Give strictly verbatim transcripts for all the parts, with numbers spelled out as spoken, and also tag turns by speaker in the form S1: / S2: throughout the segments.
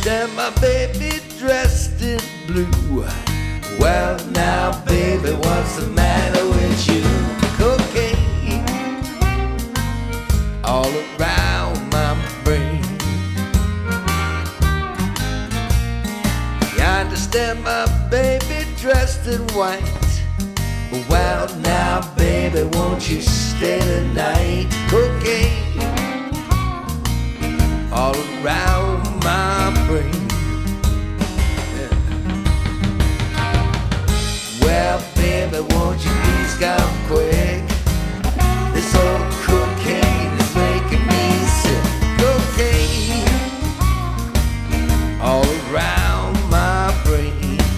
S1: understand my baby dressed in blue. Well now, baby, what's the matter with you? Cocaine all around my brain. You understand my baby dressed in white. Well now, baby, won't you stay the night? Cocaine all around my brain. Yeah. Well, baby, won't you please come quick? This old cocaine is making me sick. Cocaine all around my brain.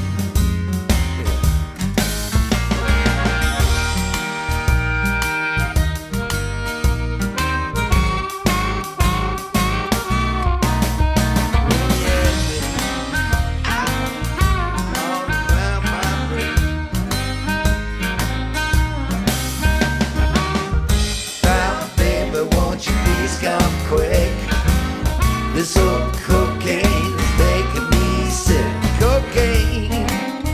S1: Come quick, this old cocaine is making me sick. Cocaine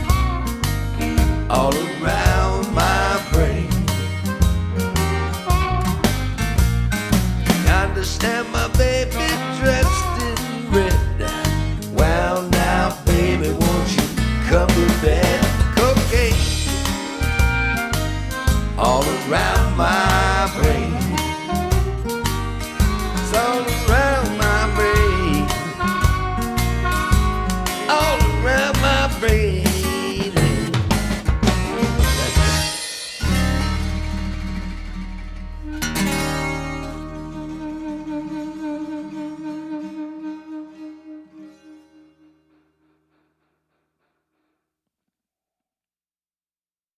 S1: all around my brain. Understand my baby dressed in red. Well now, baby, won't you come to bed? Cocaine all around my brain. All around my brain, all around my brain.